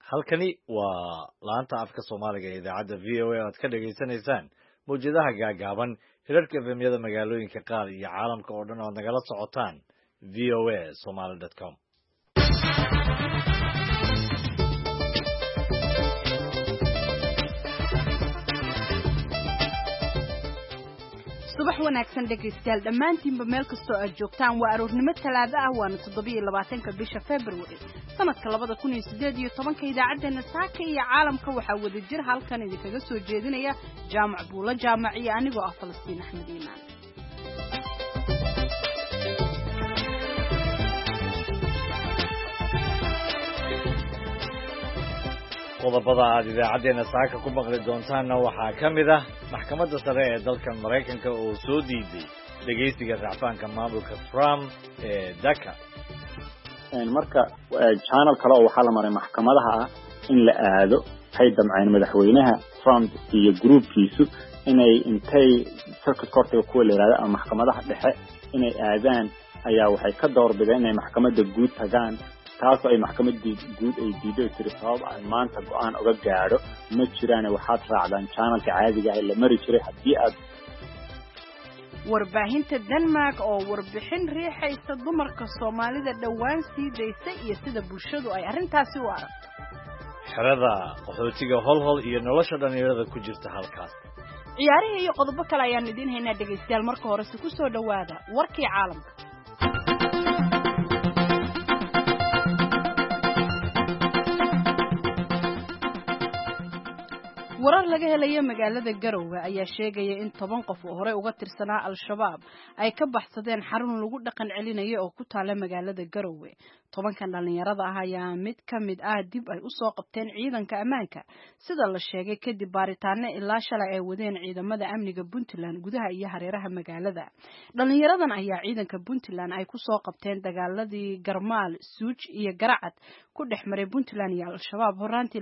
halkani waa laanta afka Soomaaliga ee idaacadda VOA oo aad ka dhageysanaysaan mowjadaha gaagaaban hirarka efemyada magaalooyinka qaar iyo caalamka oo dhan oo nagala socotaan voasomali.com. subax wanaagsan dhegaystayaal dhammaantiinba meel kastoo aad joogtaan waa aroornimo talaado ah waana 27 bisha February sanadka 2018 idaacadeena saaka iyo caalamka waxaa wada jir halkan idinkaga soo jeedinaya jaamac buulo jaamac iyo anigoo ah Falastiin Axmed Iimaan. qodobada aad idaacadeena saaka ku maqli doontaanna waxaa ka mid ah maxkamadda sare ee dalka Mareykanka oo soo diiday dhageysiga racfaanka maamulka Trump ee Dhaka. marka channel kale oo waxa la maray maxkamadaha ah in la aado hay damceen madaxweynaha Trump iyo groupkiisu inay intay circuit court-ka ku leeyahay ama maxkamadaha dhexe inay aadaan ayaa waxay ka doorbideen inay maxkamadda guud tagaan taas ay maxkamadda guud ay diiday tir sabab ay maanta go'aan uga gaadho ma jiraan waxaad raacdaan channelka caadiga ah la mari jiray hadii aad warbaahinta Denmark oo warbixin riixaysa dumarka Soomaalida dhawaan sii daysay iyo sida bulshadu ay arintaasi u aragto xerada qaxootiga holhol iyo nolosha dhalinyarada ku jirta halkaas ciyaaraha iyo qodobo kale ayaan idin haynaa dhageystayaal marka hore si ku soo dhawaada warkii caalamka. warar laga helay magaalada Garowe ayaa sheegaya in 10 qof oo hore uga tirsanaa Al-Shabaab ay ka baxsadeen xarun lagu dhaqan celinayo oo ku taala magaalada Garowe. 10kan dhalinyarada ah ayaa mid kamid ah dib ay u soo qabteen ciidanka ammaanka sida la sheegay kadib baaritaano ilaa shalay ay wadeen ciidamada amniga Puntland gudaha iyo hareeraha magaalada. dhalinyaradan ayaa ciidanka Puntland ay ku soo qabteen dagaaladii Garmaal, Suuj iyo Garacad ku dhexmaray Puntland iyo Al-Shabaab horaantii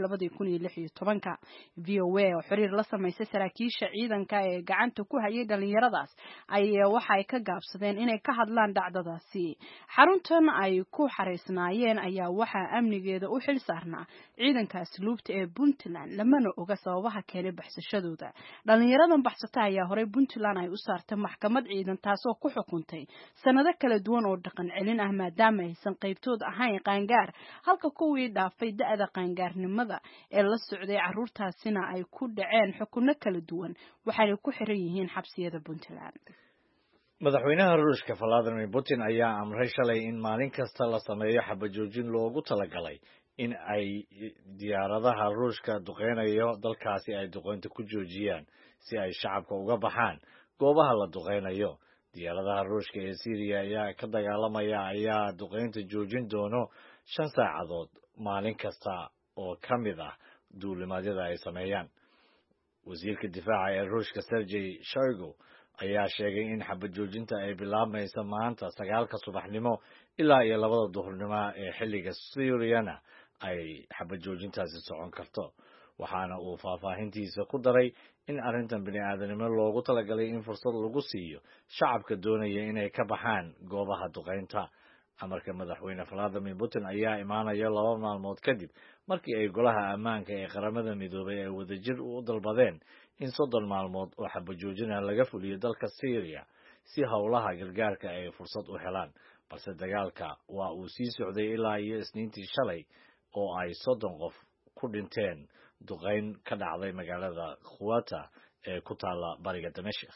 2016. VOA oo xiriir la sameysay saraakiisha ciidanka ee gacanta ku hayay dhalinyaradaas ayaa waxay ka gaabsadeen inay ka hadlaan dhacdadaasi. xaruntan ay ku xareysnaayeen ayaa waxa amnigeeda u xil saarnaa ciidanka asluubta ee Puntland lamana oga sababaha keenay baxsashadooda. dhalinyaradan baxsata ayaa hore Puntland ay u saartay maxkamad ciidan taasoo ku xukuntay sanado kala duwan oo dhaqan celin ah maadaama aysan qaybtood ahayn qaangaar halka kuwii dhaafay da'da qaangaarnimada ee la socday caruurtaasina ay ku dhaceen xukunno kala duwan waxayna ku xiran yihiin xabsiyada Puntland. madaxweynaha Ruushka Vladimir Putin ayaa amray shalay in maalin kasta la sameeyo xabajoojin loogu talagalay in ay diyaaradaha Ruushka duqeynayo dalkaasi ay duqeynta ku joojiyaan si ay shacabka uga baxaan goobaha la duqeynayo. diyaaradaha Ruushka ee Syria ayaa ka dagaalamaya ayaa duqeynta joojin doono 5 saacadood maalin kasta oo kamid ah duulimaadyada ay sameeyaan. wasiirka difaaca ee Ruushka Sergei Shoigu ayaa sheegay in xabajoojinta ay bilaabmayso maanta 9 subaxnimo ilaa iyo 2 duhurnimo ee xilliga Syriana ay xabajoojintaasi socon karto. waxaana uu faahfaahintiisa ku daray in arrintan bini'aadanimo loogu talagalay in fursad lagu siiyo shacabka doonaya inay ka baxaan goobaha duqeynta. amarka madaxweyne Vladimir Putin ayaa imaanaya 2 maalmood kadib markii ay golaha ammaanka ee qaramada midoobay ay wadajir u dalbadeen in 30 maalmood oo xabajoojin laga fuliyo dalka Syria si howlaha gargaarka ay fursad u helaan. balse dagaalka waa uu sii socday ilaa iyo Isniintii shalay oo ay 30 qof ku dhinteen duqeyn ka dhacday magaalada Quwata ee ku taala bariga Dameeshik.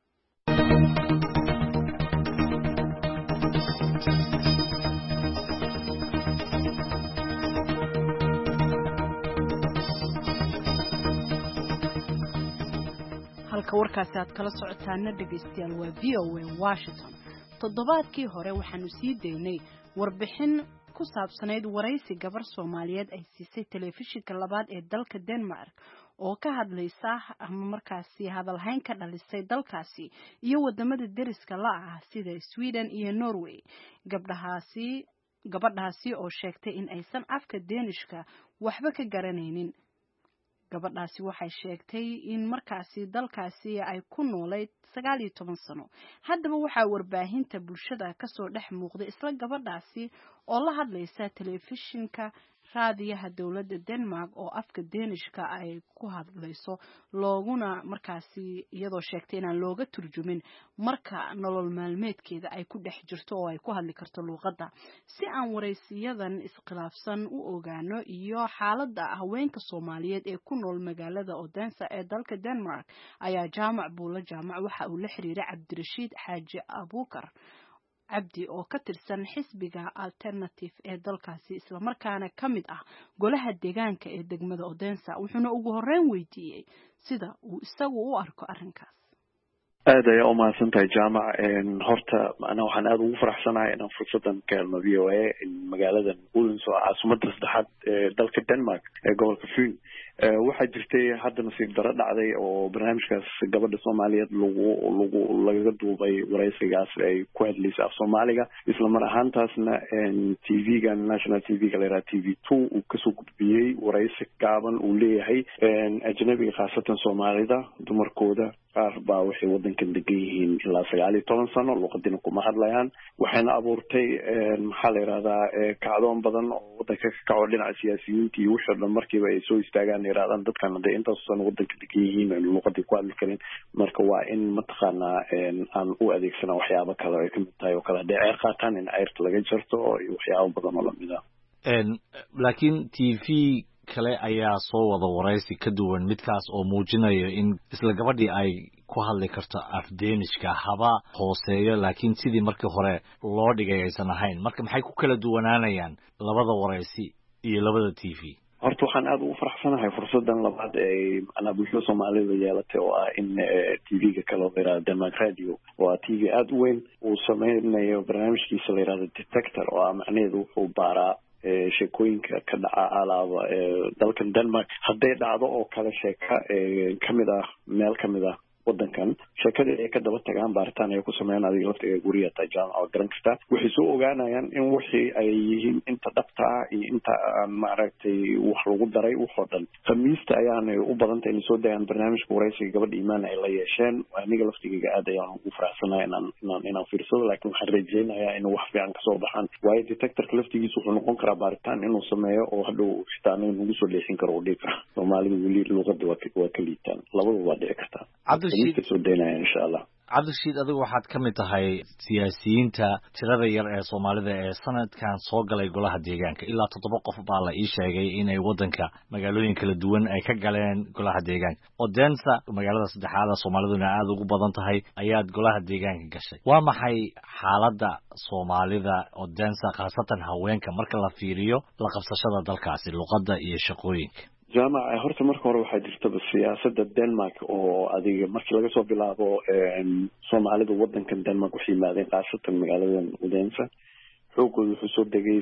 halka warkaasi aad kala socotaana dhageystayaal waa VOA Washington. toddobaadkii hore waxaanu sii daynay warbixin ku saabsaneyd waraysi gabar Soomaaliyeed ay siisay telefishinka labaad ee dalka Denmark oo ka hadlaysa ama markaasi hadalhayn ka dhalisay dalkaasi iyo wadamada deriska la ah sida Sweden iyo Norway. gabadhaasi oo sheegtay in aysan afka Deenishka waxba ka garanaynin. gabadhaasi waxay sheegtay in markaasi dalkaasi ay ku noolayd 19 sano. haddaba waxaa warbaahinta bulshada ka soo dhex muuqday isla gabadhaasi oo la hadlaysa telefishinka raadiyaha dowladda Denmark oo afka Deenishka ay ku hadlayso looguna markaasi iyadoo sheegtay inaan looga turjumin marka nolol maalmeedkeeda ay ku dhex jirto oo ay ku hadli karto luqadda si aan waraysiyadan iskhilaafsan u ogaano iyo xaaladda haweenka Soomaaliyeed ee ku nool magaalada Odense ee dalka Denmark ayaa Jaamac Buulo Jaamac waxa uu la xiriiray Cabdirashiid Xaaji Abuukar cabdi oo ka tirsan xisbiga alternative ee dalkaasi isla markaana kamid ah golaha deegaanka ee degmada Odense wuxuuna ugu horreyn weydiiyay sida uu isagu u arko arrinkaas aad ayaa u mahadsantahay jaamac horta ana waxaan aad ugu faraxsanahay inaan fursadan ka helno VOA magaaladan Odense oo caasimadda saddexaad ee dalka Denmark ee gobolka Fyn waxaa jirtay hadda nasiib daro dhacday oo barnaamijkaas gabadha Soomaaliyeed laga duubay waraysigaas ay ku hadlaysay af Soomaaliga isla mar ahaantaasna TV-ga National TV-ga la yiraahdo TV2 uu kasoo gudbiyay waraysi gaaban uu leeyahay ajnabiga khaasatan Soomaalida dumarkooda qaar baa waxay wadankan degan yihiin ilaa 19 sano luqadina kuma hadlayaan waxayna abuurtay maxaa la yiraahdaa kacdoon badan oo wadanka ka kaco dhinaca siyaasiyiinta iyo wixii dhan markiiba ay soo istaagaan yiraahdaan dadkan hadda intaas sano wadanka degan yihiin luqadii ku hadli karin marka waa in mataqaanaa aan u adeegsana waxyaabo kale ay kamid tahay oo kale dheer qaataan in ceyrta laga jarto iyo waxyaabo badan oo lamid ah laakiin TV kale ayaa soo wada waraysi ka duwan midkaas oo muujinayo in isla gabadhii ay ku hadli karto af Deenishka haba hooseeyo laakiin sidii markii hore loo dhigay aysan ahayn marka maxay ku kala duwanaanayaan labada waraysi iyo labada TV horta waxaan aad ugu faraxsanahay fursadan labaad ee ana bulshada Soomaalida yeelatay oo ah in TV-ga kale oo yiraahdo Denmark Radio waa TV aad u weyn oo sameynayo barnaamijkiisa la yiraahdo Detector oo macnaheedu wuxuu baaraa sheekooyinka ka dhaca alaaba dalkan Denmark hadday dhacdo oo kale sheeka kamid ah meel kamid ah wadankan sheekada ay ka daba tagaan baaritaan ay ku sameeyaan adiga laftiga guriga ta jaamac garan kasta waxay soo ogaanayaan in wixii ay yihiin inta dhabta ah iyo inta aan maaragtay wax lagu daray wuxuu dhan khamiista ayaanay u badantay in soo dayaan barnaamijka waraysiga gabadha iimaan ay la yeesheen aniga laftiga aad ayaan ugu faraxsanahay inaan fiirsado laakiin waxaan rajeynayaa in wax fiican kasoo baxaan waayo detectorka laftigiisa wuxuu noqon karaa baaritaan inuu sameeyo oo hadhow xitaa nagu soo leexin karo oo dhiig Soomaalidu weli luqadda waa ka liitaan labadaba waa dhici kartaa cabdirashiid adigu waxaad ka mid tahay siyaasiyiinta tirada yar ee Soomaalida ee sanadkan soo galay golaha deegaanka ilaa 7 qof baa la ii sheegay inay wadanka magaalooyin kala duwan ay ka galeen golaha deegaanka Odense magaalada saddexaad ee Soomaaliduna aad ugu badan tahay ayaad golaha deegaanka gashay waa maxay xaaladda Soomaalida Odense khaasatan haweenka marka la fiiriyo la qabsashada dalkaasi luqadda iyo shaqooyinka jaamac horta marka hore waxaa jirta siyaasadda Denmark oo adiga markii laga soo bilaabo Soomaalida wadankan Denmark waxay yimaadeen khaasatan magaalada Odense xoogooda wuxuu soo degay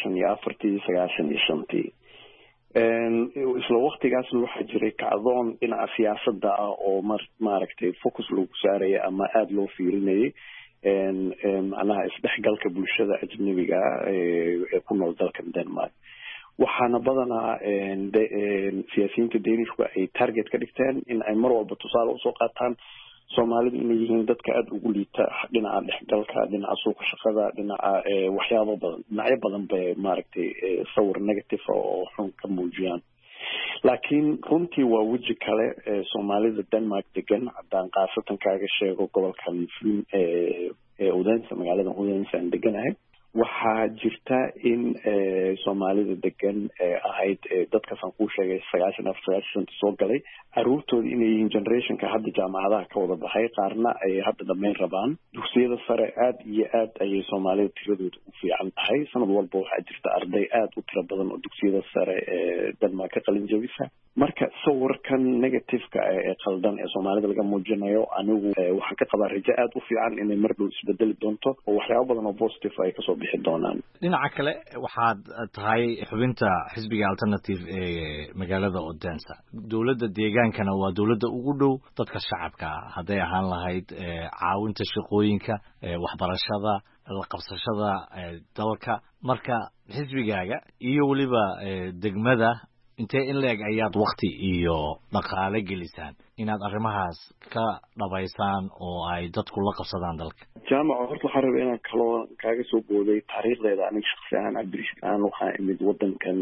94 isla waqtigaasna waxaa jiray kacdoon dhinaca siyaasadda ah oo maaragtay focus lagu saaraya ama aada loo fiirinayay macnaha isdhexgalka bulshada ajnabiga ee ku nool dalkan Denmark waxaana badanaa siyaasiyiinta Deenishka ay target ka dhigteen in ay mar walba tusaale usoo qaataan Soomaalidu inay yihiin dadka aad ugu liita dhinaca dhexgalka dhinaca suuqa shaqada dhinaca waxyaabo badan dhinacyo badan bay maaragtay sawir negative oo xun ka muujiyaan laakiin runtii waa weji kale Soomaalida Denmark degan haddaan khaasatan kaaga sheego gobolkan Fyn ee Odense magaalada Odense aan deganahay waxaa jirta in Soomaalida degan ahayd dadkaasaan kuu sheegay 94 soo galay caruurtooda inay yihiin generationka hadda jaamacadaha ka wada baxay qaarna ay hadda dhammayn rabaan dugsiyada sare aad iyo aad ayay Soomaalida tiradooda u fiican tahay sanad walba waxaa jirta arday aad u tiro badan oo dugsiyada sare ee Denmark ka qalin jabisa marka sawirkan negative-ka ee qaldan ee Soomaalida laga muujinayo anigu waxaan ka qabaa rajo aad u fiican inay mar dhow isbedeli doonto oo waxyaabo badan oo positive ay kasoo bixi doonaan dhinaca kale waxaad tahay xubinta xisbiga alternative ee magaalada Odense dowladda deegaankana waa dowladda ugu dhow dadka shacabka hadday ahaan lahayd caawinta shaqooyinka waxbarashada la qabsashada dalka marka xisbigaaga iyo waliba degmada intee in leeg ayaad waqti iyo dhaqaale gelisaan inaad arrimahaas ka dhabaysaan oo ay dadku la qabsadaan dalka? jaamaca horta waxaan rabaa inaan kaloo kaaga soo booday taariikhdeeda aniga shaksi ahaan cabdirashiid aan waxaan imid wadankan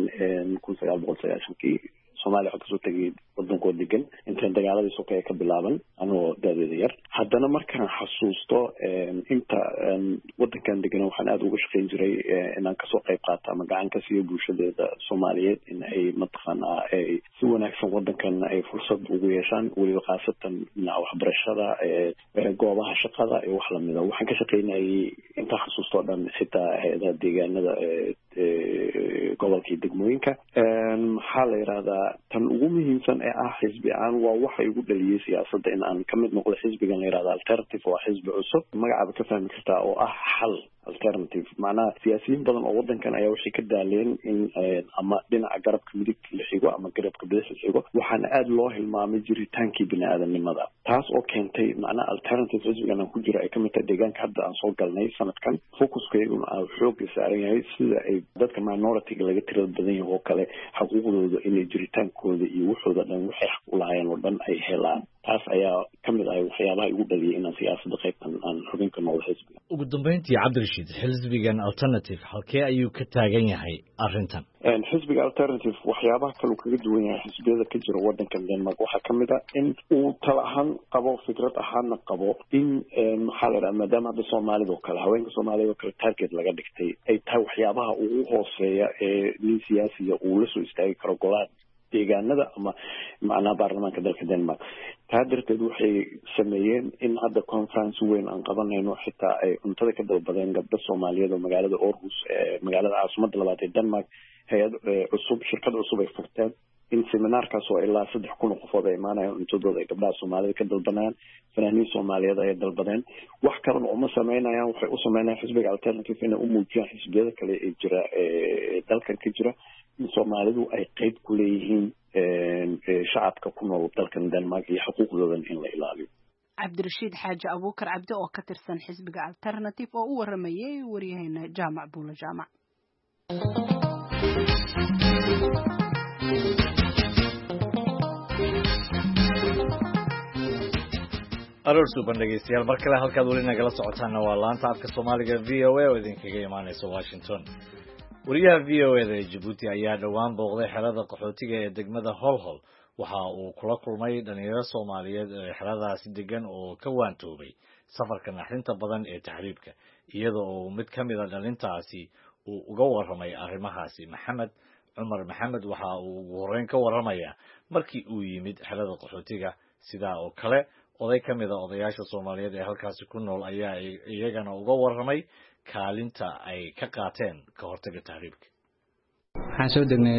1990 Soomaaliya waxaa kasoo tegay wadankoo degan intaan dagaaladii sokeeye ka bilaaban anoo daadeeda yar haddana markaan xasuusto inta wadankan degan waxaan aada uga shaqayn jiray inaan kasoo qayb qaato ama gacan ka siiyo bulshadeeda Soomaaliyeed in ay mataqaanaa ay si wanaagsan wadankan ay fursad ugu yeeshaan weliba khaasatan dhinaca waxbarashada goobaha shaqada iyo wax lamida waxaan ka shaqaynayay intaan xasuusto dhan xitaa hay-adaha deegaanada gobolka degmooyinka maxaa la yiraahdaa tan ugu muhiimsan ee ah xisbi aan waa waxa igu dhaliyay siyaasadda in aan ka mid noqdo xisbigan la yiraahdo alternative waa xisbi cusub magacaaba ka fahmi kartaa oo ah xal alternative macnaha siyaasiyiin badan oo wadankan ayaa waxay ka daaleen in ama dhinaca garabka midig la xigo ama garabka bidix la xigo waxaana aada loo hilmaamay jiritaankii bini-aadanimada taas oo keentay macnaha alternative xisbigan aan ku jiro ay ka mid tahay deegaanka hadda aan soo galnay sanadkan focuskayguna aa xoogga saaran yahay sida ay dadka minority-ga laga tirada badan yahay oo kale xuquuqdooda inay jiritaankooda iyo waxooda dhan waxay xaq u lahaayeen oo dhan ay helaan taas ayaa ka mid ah waxyaabaha igu dhaliyay inaan siyaasadda qaybtan aan xubin ka noqdo xisbiga. ugu dambeyntii cabdirashiid xisbigan alternative halkee ayuu ka taagan yahay arrintan? xisbiga alternative waxyaabaha kaleu kaga duwan yahay xisbiyada ka jira wadankan Denmark waxaa ka mid ah in uu tala ahaan qabo fikrad ahaanna qabo in maxaa la yidhaha maadaama hadda soomaalida oo kale haweenka soomaalida oo kale target laga dhigtay ay tahay waxyaabaha ugu hooseeya ee nin siyaasiga uu la soo istaagi karo golaha deegaanada ama macnaha baarlamaanka dalka Denmark taa darteed waxay sameeyeen in hadda conference weyn aan qabanayno xitaa ay cuntada ka dalbadeen gabdho Soomaaliyeed oo magaalada Aarhus magaalada caasimadda labaad ee Denmark hay'ad cusub shirkad cusub ay furteen in seminaarkaas oo ilaa 3,000 qofood ay imaanayaan cuntadooda ay gabdhaha Soomaalida ka dalbanayaan fanaaniin Soomaaliyeed ay dalbadeen wax kale oo ma sameynayaan waxay u sameynayaan xisbiga alternative inay u muujiyaan xisbiyada kale ee jira dalkan ka jira in Soomaalidu ay qayb ku leeyihiin shacabka ku nool dalkan Denmark iyo xuquuqdoodan in la ilaaliyo. cabdirashiid xaaji abuukar cabdi oo ka tirsan xisbiga alternative oo u waramayay wariyahayna jaamac buula jaamac. aroortu bandhageystayaal mar kale halkaad weli nagala socotaana waa laanta afka Soomaaliga VOA oo idinkaga imaanaysa Washington. wariyaha VOA ee Djibouti ayaa dhawaan booqday xerada qaxootiga ee degmada Holhol waxa uu kula kulmay dhalinyaro Soomaaliyeed ee xeradaasi degan oo ka waantoobay safarka naxdinta badan ee tahriibka iyadoo uu mid ka mid ah dhalintaasi uu uga waramay arrimahaasi. Maxamed Cumar Maxamed waxa uu ugu horeyn ka waramayaa markii uu yimid xerada qaxootiga sidaa oo kale oday ka mid ah odayaasha Soomaaliyeed ee halkaasi ku nool ayaa iyagana uga waramay kaalinta ay ka qaateen ka hortagga tahriibka. waxaan soo degnay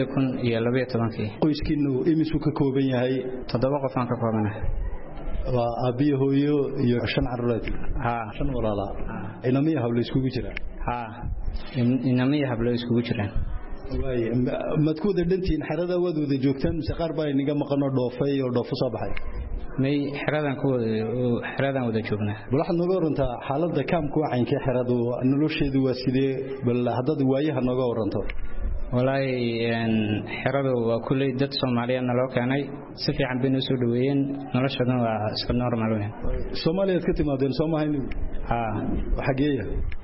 2012 qoyskiinu imisu ka kooban yahay 7 qof aan ka koobanahay waa abiyo hooyo iyo 5 caruureed 5 walaala inamiya hablo iskugu jiraan inamiya hablo iskugu jiraan way madkuuda dhantiin xerada wadooda joogtaan mise qaar baa inaga maqano dhoofay oo dhoofo soo baxay may xeradan wada joognaa waxaad nooga warantaa xaaladda kaamku wacaynka xeradu nolosheedu waa sidee bal haddad waayaha nooga waranto walaahi xeradu waa kulay dad Soomaaliyeed loo keenay si fiican bay noo soo dhaweeyeen noloshoodan waa iska normal weyn Soomaaliyeed ka timaadeen Soomaaliyeed xageeya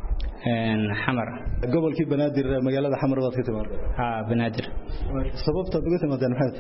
xamar gobolkii Banaadir magaalada xamar waad ka timaadeen Banaadir sababta uga timaadeen maxay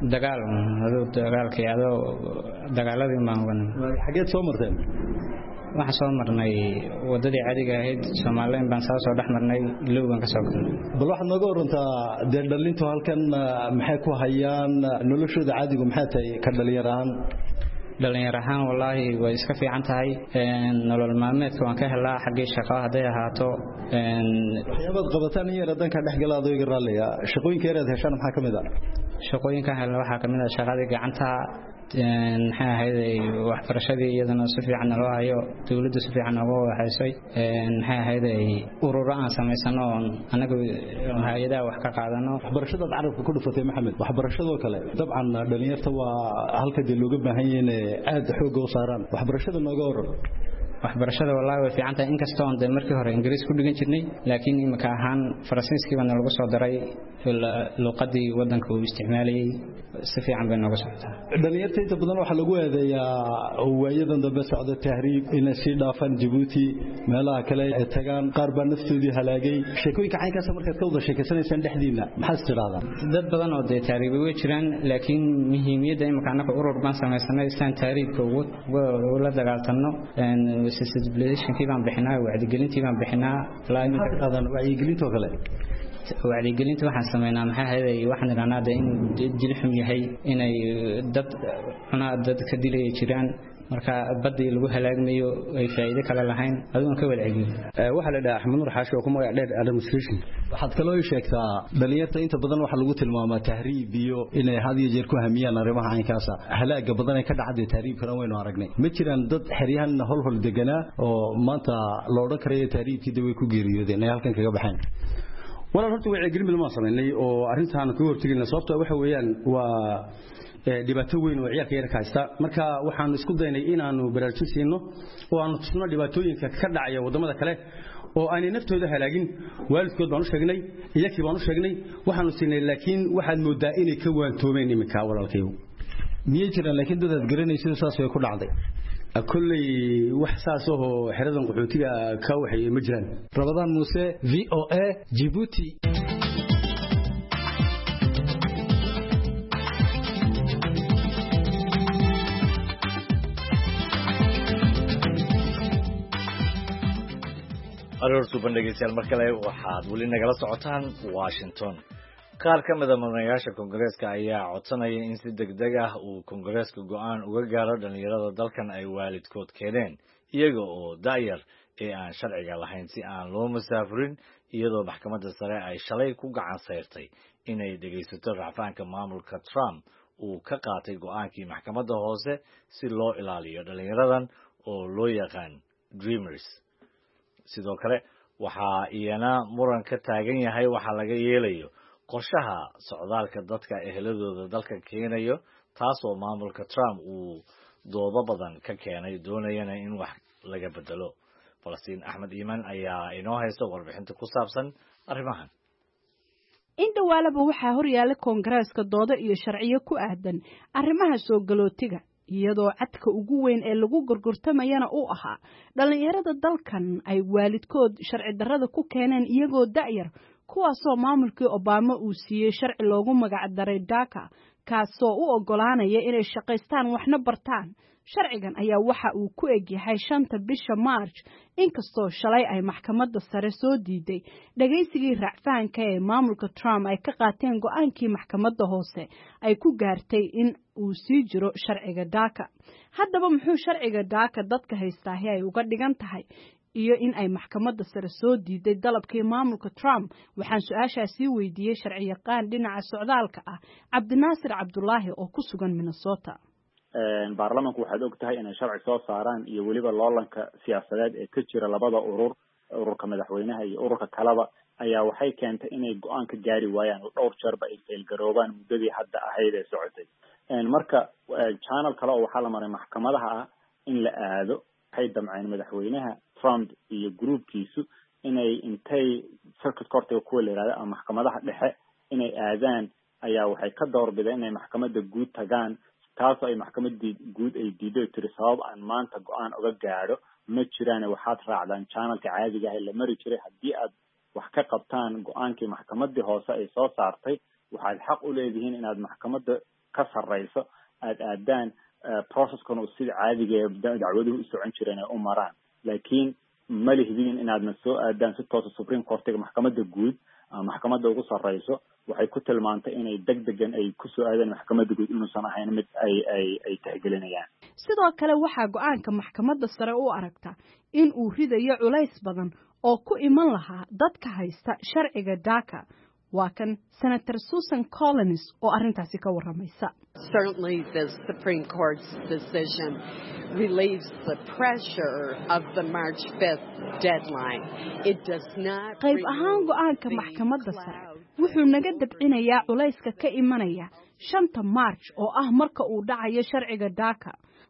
dagaalkii dagaaladii ma ogan xageed soo marteen waxaan soo marnay wadadii caadiga ahayd Soomaaliyeed baan soo dhex marnay ilowgan ka soo galnay bal waxaad nooga warantaa dhalintu halkan maxay ku hayaan noloshooda caadigu maxay tahay ka dhalinyarahan wallahi way iska fiican tahay nolol maalmeedka waan ka helaa xagee shaqo haday ahaato waxyaabad qabataan in yar danka dhexgalaado iga raaliya shaqooyinka yar aad heshaan maxaa kamid ah shaqooyinka hel waxaa kamid ah shaqada gacanta maxay ahayd waxbarashadii iyadana si fiican loo hayo dawladdu si fiican uga waxaysay maxay ahayd ururo aan sameysano anagu hay'adaha wax ka qaadano waxbarashada carabka ku dhufatay Maxamed waxbarashada kale dabcan dhalinyarta waa halka looga baahan yahay aad xoog u saaraan waxbarashada nooga waran waxbarashada wallahi way fiican tahay inkastoo aan markii hore Ingiriis ku dhigan jirnay laakiin imika ahaan Faransiiski baan lagu soo daray luqadii wadanka uu isticmaalayay si fiican bay nooga socotaa dhalinyarta inta badan waxa lagu eedeeyaa waayadan dambe socda tahriib inay si dhaafan Djibouti meelaha kale ay tagaan qaar baa naftoodii halaagay sheekooyinka caynkaas markaad ka wada sheekaysanaysan dhexdiina maxaa tiraahdaa dad badan oo tahriibay way jiraan laakiin muhiimiyadda imika anaka urur baan sameeysanay isaan tahriibka ugu la dagaaltano sensibilization baan bixinaa wacyigelintii baan bixinaa wacyigelinta kale wacyigelinta waxaan sameeynaa maxaa haday waxaan iraanaa in jilxum yahay inay dad ka dilay jiraan marka badii lagu halaagmayo ay faa'iido kale lahayn adoon ka walcigin waxa la dhahaa Axmed Nuur Xaashi oo ku magac dheer administration waxaad kaloo sheegtaa dhalinyarta inta badan waxa lagu tilmaamaa tahriib iyo inay had iyo jeer ku hamiyaan arrimaha caynkaas halaaga badan ay ka dhacday tahriibkana waynu aragnay ma jiraan dad xiriyahan hol deganaa oo maanta loo oran karayo tahriibkii daway ku geeriyoodeen ay halkan kaga baxeen wala horta wacyigelin bilma sameynay oo arintan ku hortagina sababta waxa weeyaan waa dhibaato weyn oo ciyaarka yar ka haysta marka waxaan isku daynay inaanu baraarujin siino oo aan tusno dhibaatooyinka ka dhacaya wadamada kale oo aanay naftooda halaagin waalidkood baan u sheegnay iyakii baan u sheegnay waxaanu siinay laakiin waxaad moodaa inay ka waantoomeen iminka walaalkayo miyay jiraan laakiin dad aad garanaysid saas way ku dhacday kulli wax saas oo xiradan qaxootiga ka waxay ma jiraan Rabadaan Muuse VOA Djibouti aroortu bandhigaysan markale waxaad weli nagala socotaan Washington qaar ka mid ah madaxweynaha Koongareeska ayaa codsanaya in si degdeg ah uu Koongareeska go'aan uga gaaro dhalinyarada dalkan ay waalidkood keeneen iyaga oo daayar ee aan sharciga lahayn si aan loo masaafurin iyadoo maxkamadda sare ay shalay ku gacan sayrtay inay dhageysato racfaanka maamulka Trump uu ka qaatay go'aankii maxkamadda hoose si loo ilaaliyo dhalinyaradan oo loo yaqaan Dreamers sidoo kale waxa iyana muran ka taagan yahay waxa laga yeelayo qorshaha socdaalka dadka ehladooda dalka keenayo taasoo maamulka Trump uu doodo badan ka keenay doonayana in wax laga bedelo Falastiin Axmed Iimaan ayaa inoo haysta warbixinta ku saabsan arrimahan in dhawaalaba waxaa horyaala Koongareeska doodo iyo sharciyo ku aadan arrimaha soo galootiga iyadoo cadka ugu weyn ee lagu gorgortamayana uu ahaa dhalinyarada dalkan ay waalidkood sharci darrada ku keeneen iyagoo da'yar kuwaasoo maamulkii Obama uu siiyey sharci loogu magac daray DACA kaasoo u ogolaanaya inay shaqaystaan waxna bartaan sharcigan ayaa waxa uu ku eg yahay 5 bisha March inkastoo shalay ay maxkamadda sare soo diiday dhageysigii racfaanka ee maamulka Trump ay ka qaateen go'aankii maxkamadda hoose ay ku gaartay in uu sii jiro sharciga DACA haddaba muxuu sharciga DACA dadka haystaahi ay uga dhigan tahay iyo in ay maxkamadda sare soo diiday dalabkii maamulka Trump waxaan su'aashaasi weydiiyay sharciyaqaan dhinaca socdaalka ah Cabdinaasir Cabdullaahi oo ku sugan Minnesota baarlamaanku waxaad ogtahay inay sharci soo saaraan iyo weliba loolanka siyaasadeed ee ka jira labada ururka madaxweynaha iyo ururka kaleba ayaa waxay keentay inay go'aan ka gaari waayaan oo dhowr jeerba ay faylgaroobaan muddadii hadda ahayd ee socotay marka channel kale oo waxaa la maray maxkamadaha ah in la aado waxay damceen madaxweynaha Trump iyo groupkiisu inay intay circuit court-ka ku leeyahay ama maxkamadaha dhexe inay aadaan ayaa waxay ka doorbideen inay maxkamadda guud tagaan taas ay maxkamadda guud ay diiday tiri sabab aan maanta go'aan uga gaadho ma jiraan waxaad raacdaan channelka caadiga ah la mari jiray haddii aad wax ka qabtaan go'aankii maxkamadda hoose ay soo saartay waxaad xaq u leedihiin inaad maxkamadda ka sarreyso aad aadaan process-kan oo sida caadiga ah dacwaduhu u socon jireen ay u maraan laakiin ma lihdin inaadna soo aadaan si toos Supreme Court-ga maxkamadda guud maxkamadda ugu sarreyso waxay ku tilmaantay inay degdegan ay ku soo aadaan maxkamadda guud inuusan ahayn mid ay tixgelinayaan sidoo kale waxaa go'aanka maxkamadda sare u aragta in uu ridayo culays badan oo ku iman lahaa dadka haysta sharciga DACA waa kan Senator Susan Collins oo arintaasi ka waramaysa Certainly the Supreme Court's decision relieves the pressure of the March 5th deadline. It does not qayb ahaan go'aanka maxkamadda sare wuxuu naga dabcinayaa culayska ka imanaya 5 March oo ah marka uu dhacayo sharciga DACA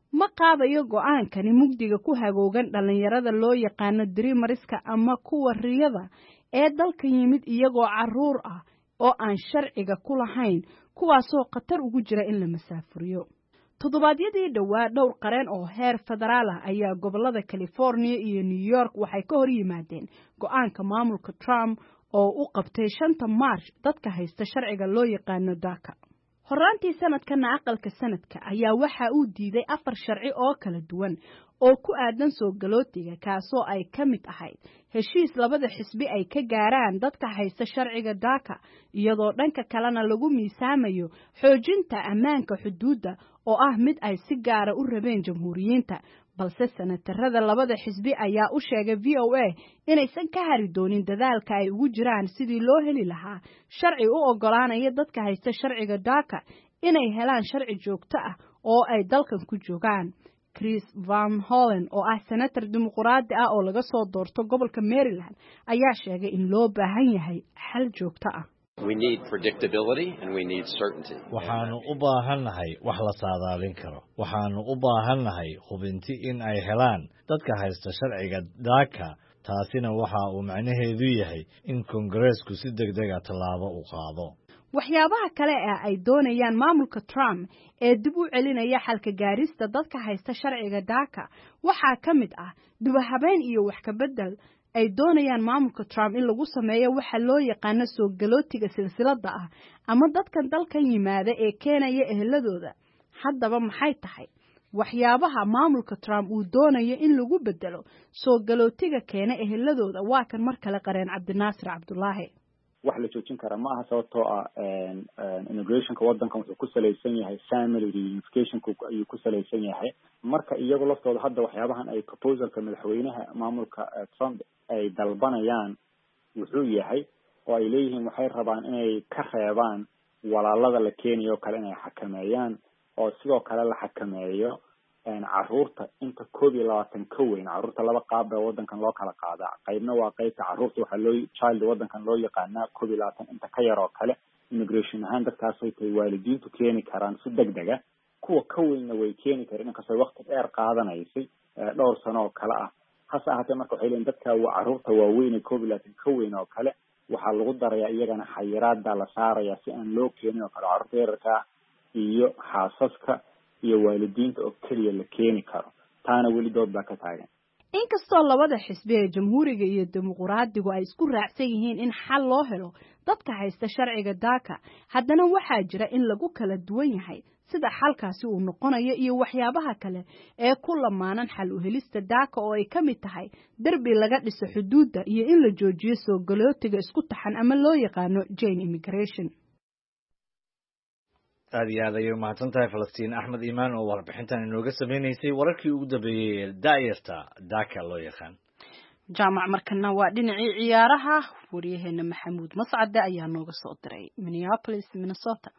ma qaadayo go'aankani mugdiga ku hagoogan dhalinyarada loo yaqaano dreameriska ama kuwa riyada ee dalka yimid iyagoo carruur ah oo aan sharciga ku lahayn kuwaasoo khatar ugu jira in la masaafuriyo. toddobaadyadii dhowaa dhowr qareen oo heer federaal ah ayaa gobolada California iyo New York waxay ka hor yimaadeen go'aanka maamulka Trump oo u qabtay 5 March dadka haysta sharciga loo yaqaano DACA. horaantii sanadkana aqalka sanadka ayaa waxa uu diiday 4 sharci oo kala duwan oo ku aadan soo galootiga kaasoo ay ka mid ahayd heshiis labada xisbi ay ka gaaraan dadka haysta sharciga DACA iyadoo dhanka kalena lagu miisaamayo xoojinta ammaanka xuduudda oo ah mid ay si gaar ah u rabeen jamhuuriyiinta balse senatarada labada xisbi ayaa u sheegay VOA inaysan ka hari doonin dadaalka ay ugu jiraan sidii loo heli lahaa sharci u ogolaanaya dadka haysta sharciga DACA inay helaan sharci joogto ah oo ay dalkan ku joogaan. Chris Van Hollen oo ah senator dimuqraadi ah oo laga soo doorto gobolka Maryland ayaa sheegay in loo baahan yahay xal joogto ah. We need predictability and we need certainty. waxaanu u baahannahay wax la saadaalin karo waxaanu u baahannahay hubinti in ay helaan dadka haysta sharciga DACA taasina waxa uu macnaheedu yahay in Congressku si degdeg ah tallaabo u qaado. waxyaabaha kale ee ay doonayaan maamulka Trump ee dib u celinaya xalka gaarista dadka haysta sharciga DACA waxaa ka mid ah dubahabeen iyo wax ka bedel ay doonayaan maamulka Trump in lagu sameeyo waxa loo yaqaan soo galootiga silsilada ah ama dadkan dalkan yimaada ee keenaya eheladooda. haddaba maxay tahay waxyaabaha maamulka Trump uu doonayo in lagu bedelo soo galootiga keena eheladooda? waa kan mar kale qareen Cabdinaasir Cabdullaahi. wax la joojin kara ma aha sababtoo ah immigrationka wadankan wuxuu ku salaysan yahay family reunificationku ayuu ku salaysan yahay marka iyagu laftooda hadda waxyaabahan ay proposalka madaxweynaha maamulka Trump ay dalbanayaan wuxuu yahay oo ay leeyihiin waxay rabaan inay ka reebaan walaalada la keenayo kale inay xakameeyaan oo sidoo kale la xakameeyo carruurta inta 21 ka weyn carruurta laba qaab ee wadankan loo kala qaadaa qaybna waa qaybta carruurta waxa loo child wadankan loo yaqaana 21 inta ka yar oo kale immigration ahaan dadkaas ay tahay waalidiintu keeni karaan si degdeg ah kuwa ka weynna way keeni karaan inkastoo waqti dheer qaadanaysay dhowr sano oo kale ah hase ahaatee marka waxay leeyihiin dadka carruurta waaweyn ee 21 ka weyn oo kale waxaa lagu darayaa iyagana xayiraada la saaraya si aan loo keenin oo kale carruurta yararka iyo xaasaska iyo waalidiinta oo kaliya la keeni karo taana weli dood baa ka taagan. inkastoo labada xisbi ee jamhuuriga iyo dimuqraadigu ay isku raacsan yihiin in xal loo helo dadka haysta sharciga DACA haddana waxaa jira in lagu kala duwan yahay sida xalkaasi uu noqonayo iyo waxyaabaha kale ee ku lamaanan xal u helista DACA oo ay ka mid tahay darbi laga dhiso xuduudda iyo in la joojiyo soo galootiga isku taxan ama loo yaqaano chain immigration. aad iyo aad ayay umahadsantahay Falastiin Axmed Iimaan oo warbixintan inooga sameynaysay wararkii ugu dambeeyay ee daayirta DACA loo yaqaan. jaamac markana waa dhinacii ciyaaraha wariyaheena Maxamuud Mascade ayaa nooga soo diray Minneapolis Minnesota.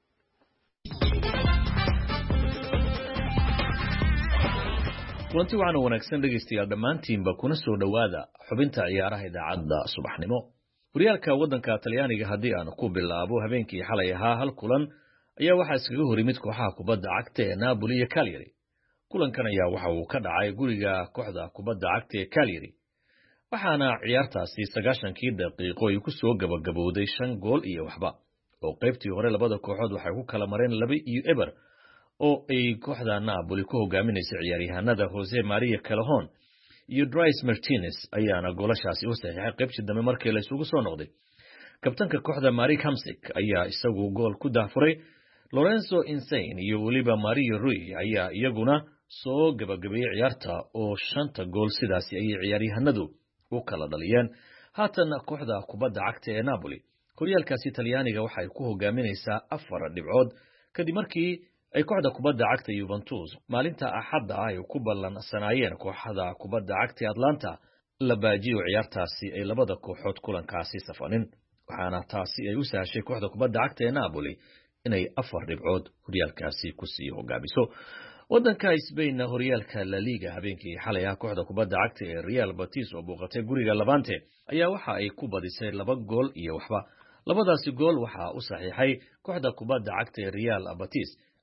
kulanti waxaan wanaagsan dhegeystayaal dhammaantiinba kuna soo dhowaada xubinta ciyaaraha idaacadda subaxnimo. horyaalka waddanka Talyaaniga haddii aan ku bilaabo habeenkii xalay ahaa hal kulan ayaa waxaa iskaga hor yimid kooxaha kubadda cagta ee Napoli iyo Cagliari. kulankan ayaa waxa uu ka dhacay guriga kooxda kubadda cagta ee Cagliari waxaana ciyaartaasi 90kii daqiiqo ay ku soo gabagabowday 5 gool iyo waxba oo qaybtii hore labada kooxood waxay ku kala mareen 2-0 oo ay kooxda Napoli ku hogaaminaysay ciyaaryahanada Jose Maria Callejon iyo Dries Martinez ayaana goolashaasi u saxiixay qaybtii dambe markii la isugu soo noqday. kabtanka kooxda Marek Hamsik ayaa isagu gool ku daafuray. Lorenzo Insigne iyo waliba Mario Rui ayaa iyaguna soo gabagabeeyay ciyaarta oo 5 gool sidaasi ay ciyaaryahanadu u kala dhaliyeen. haatan kooxda kubadda cagta ee Napoli horyaalkaasi Talyaaniga waxay ku hogaaminaysaa 4 dhibcood kadib markii ay kooxda kubadda cagta Juventus maalinta Axadda ay ku ballansanaayeen kooxda kubadda cagta Atlanta la baajiyo ciyaartaasi ay labada kooxood kulankaasi safanin waxaana taasi ay u sahashay kooxda kubadda cagta ee Napoli inay 4 dhibcood horyaalkaasi ku sii hogaamiso. waddanka Spain horyaalka La Liga habeenkii xalay kooxda kubadda cagta ee Real Betis oo booqatay guriga Levante ayaa waxa ay ku badisay 2 gool iyo waxba. labadaasi gool waxa u saxiixay kooxda kubadda cagta ee Real Betis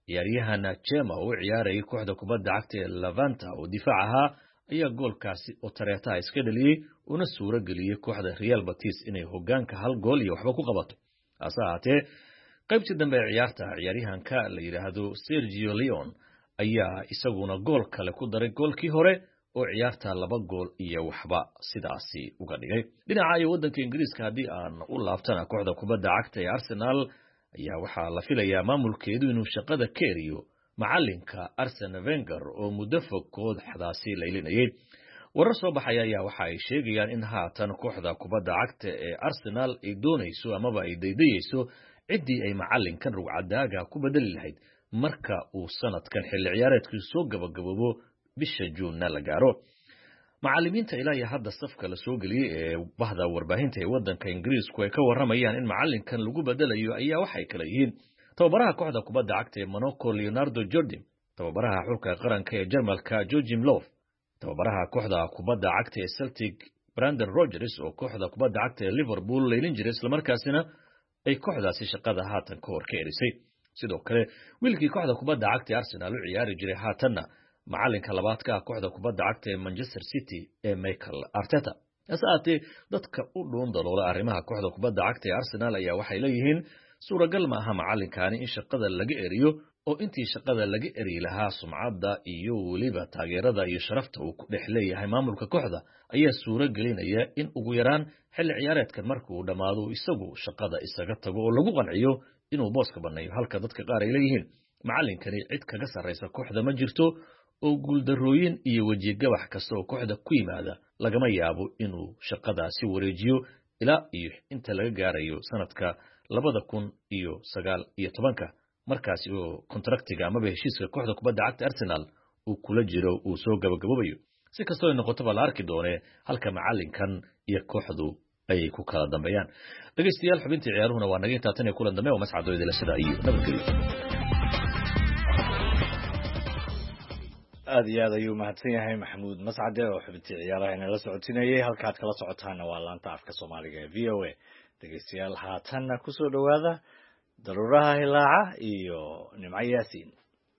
ciyaaryahan Chema oo ciyaarayay kooxda kubadda cagta ee Levante oo difaac ahaa ayaa goolkaasi oo tareetaha iska dhaliyay una suura geliyay kooxda Real Betis inay hoggaanka hal gool iyo waxba ku qabato. Hase ahaatee qaybtii dambe ee ciyaarta ciyaaryahanka la yiraahdo Sergio Leon ayaa isaguna gool kale ku daray goolkii hore oo ciyaarta 2 gool iyo waxba sidaasi uga dhigay. Dhinaca waddanka Ingiriiska haddii aan u laabtana kooxda kubadda cagta ee Arsenal ayaa waxaa la filayaa maamulkeedu inuu shaqada ka eriyo macalinka Arsene Wenger oo muddo fog kooxdaasi laylinayay. Warar soo baxaya ayaa waxa ay sheegayaan in haatan kooxda kubadda cagta ee Arsenal ay doonayso amaba ay daydayayso ciddii ay macalinkan rugcadaaga ku bedeli lahayd marka uu sanadkan xilli ciyaareedku soo gabagaboobo bisha Juunna la gaaro. Macallimiinta ilaa hadda safka la soo galiyay ee bahda warbaahinta ee waddanka Ingiriisku ay ka waramayaan in macalinkan lagu bedelayo ayaa waxay kala yihiin tababaraha kooxda kubadda cagta ee Monaco Leonardo Jardim, tababaraha xulka qaranka ee Jarmalka Joachim Löw, tababaraha kooxda kubadda cagta ee Celtic Brendan Rodgers oo kooxda kubadda cagta ee Liverpool leelin jiray isla markaasina ay kooxdaasi shaqada haatan ka hor ka erisay. Sidoo kale wiilkii kooxda kubadda cagta ee Arsenal u ciyaari jiray haatanna macalinka labaadka kooxda kubadda cagta ee Manchester City ee Mikel Arteta. Asaate dadka u dhoon daloola arrimaha kooxda kubadda cagta ee Arsenal ayaa waxay leeyihiin suuragal ma aha macalinkani in shaqada laga eriyo oo intii shaqada laga eri lahaa sumcadda iyo waliba taageerada iyo sharafta uu ku dhex leeyahay maamulka kooxda ayaa suura gelinaya in ugu yaraan xilli ciyaareedkan markii uu dhamaado isagu shaqada isaga tago oo lagu qanciyo inuu booska baneeyo. Halka dadka qaar ay leeyihiin macalinkani cid kaga sarreysa kooxda ma jirto oo guuldarrooyin iyo wajigabax kasta oo kooxda ku yimaada lagama yaabo inuu shaqadaasi wareejiyo ilaa iyo inta laga gaarayo sanadka 2019 markaasi oo kontraktiga ama heshiiska kooxda kubadda cagta Arsenal uu kula jiro uu soo gabagabayo. Si kastoo ay noqoto la arki doonee halka macalinkan iyo kooxdu ay ku kala dambeeyaan. Dhageystayaal xubintii ciyaaruhuna waa naga intaa tan iyo kulan dambe oo mas'aado idila sida iyo nabadgelyo. aad iyo aad ayuu mahadsan yahay Maxamuud Mascade oo xubintii ciyaaraha inala socotinayay. halkaad kala socotaana waa laanta afka Soomaaliga ee VOA. dhageystayaal haatanna ku soo dhawaada daruuraha hilaaca iyo Nimco Yaasiin.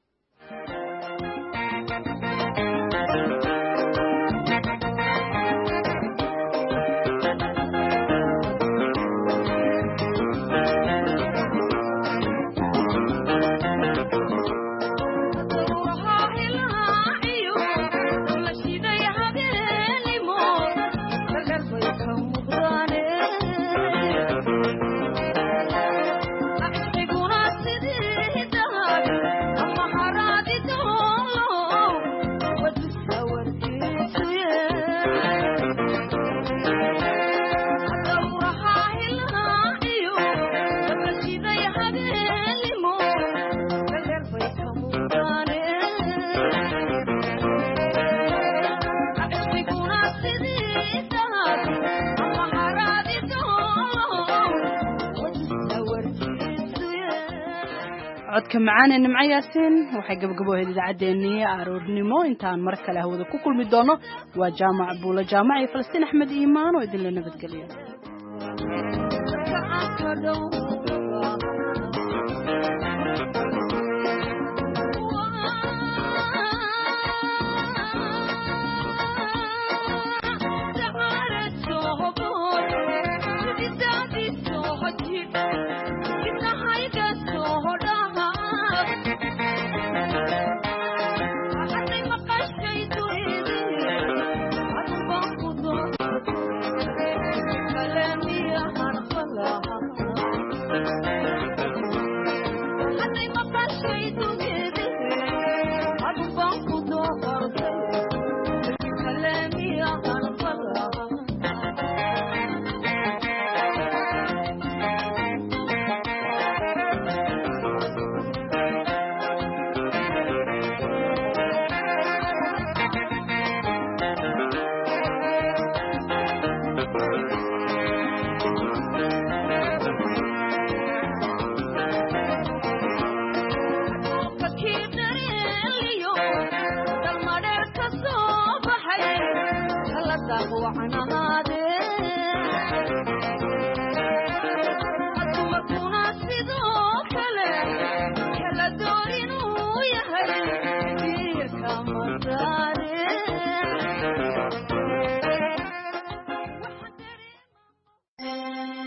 codka macaan ee Nimco Yaasiin waxay gabagabooyeen idaacadeennii aroornimo intaan mar kale hawada ku kulmi doono. waa jaamac buula jaamac iyo Falastiin Axmed Iimaan oo idin la nabadgeliyo.